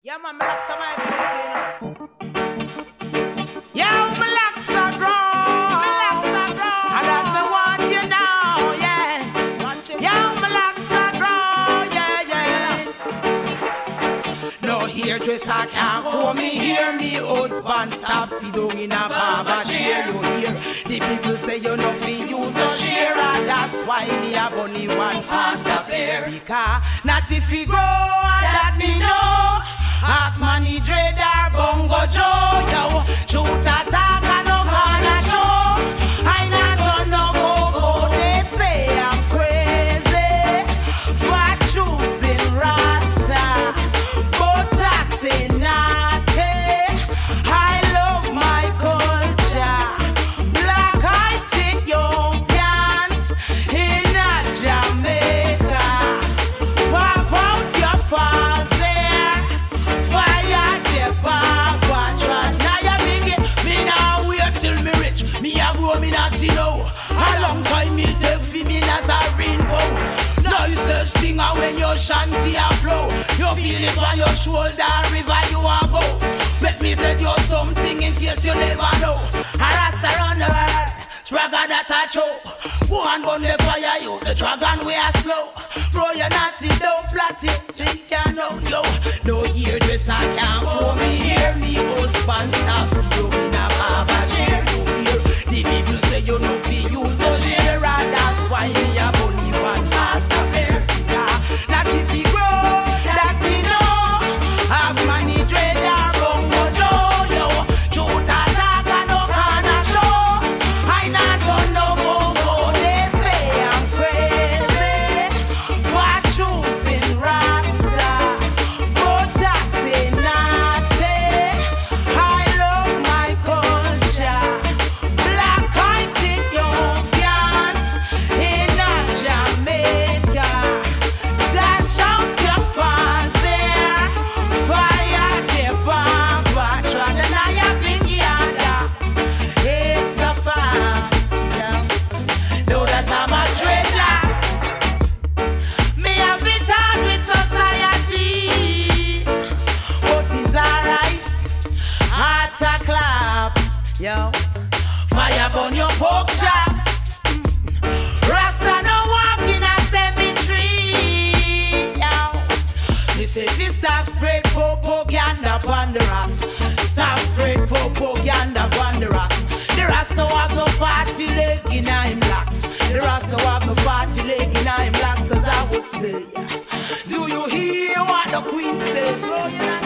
Yeah, man, me like some of my beauty, you know. Yeah, me like some wrong. Me like some wrong. And that me want you now, yeah. Want you. Yeah, me like some wrong, yeah, yeah. No hairdresser can't comb me, hear me husband stop sit down in a barber chair. You hear the people say you no fi use no share, and that's why me a bunny one pasta player. Because not if he grow, and that me know. Ask money dread or bongo Joe, yo. Shoot attack and no corner show. I not on no go. They say I'm crazy for choosing Rasta, but I say naughty. I love my culture. Black Ethiopians in a Jamaica. Pop out your falls. Me not know how long time it take for me Nazarene vow. Now you say stinger when your shanty a flow. You feel it on your shoulder, river you a go. Let me tell you something in case you never know. A Rasta run the world, swagger that a show. Go and burn the fire you, the dragon we are slow. Bro you naughty, don't plot it, think you know. Yo, no hairdresser can't hold me, hear me husband stop. See you in a barber chair, you hear. The people say you no fi use no share, and that's why me a bunny one pasta bear. Not if he grow, that we know. Ask money dread or bongo Joe, yo. Shoot attack and no corner show. I not on no bongo. They say I'm crazy for choosing Rasta, but I say naughty. I love my culture. Yo, fire burn your pork chops. Rasta no walk in a cemetery. Yo, they say fi stop spread propaganda upon the Ras. Stop spread propaganda upon the Ras. The Ras no have no party leg in him blacks. The Ras no have no party leg in him blacks, as I would say. Do you hear what the Queen says?